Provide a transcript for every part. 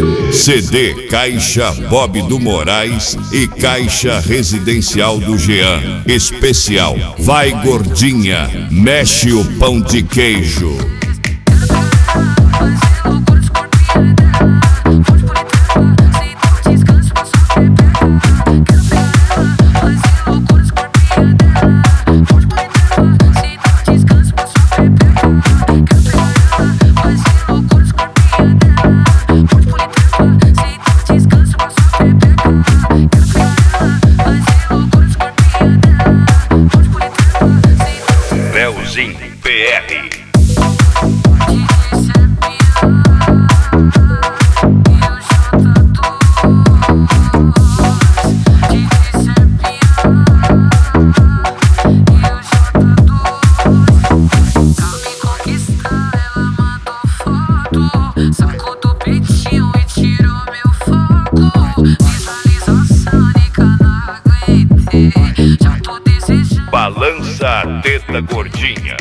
CD Caixa Bob do Moraes e Caixa Residencial do Jean. Especial Vai Gordinha, mexe o pão de queijo. Leozinho PR. Sacou do peitinho e tirou meu foco. Visualização, nica, não aguentei. Já tô desejando. Balança a teta gordinha.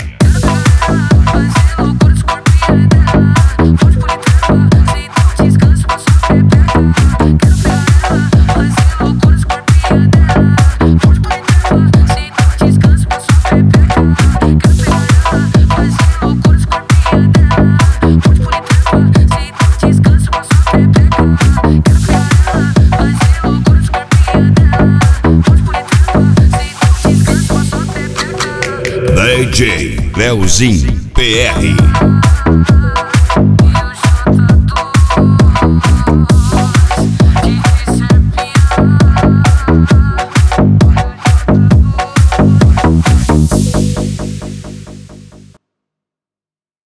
DJ Leozinho PR.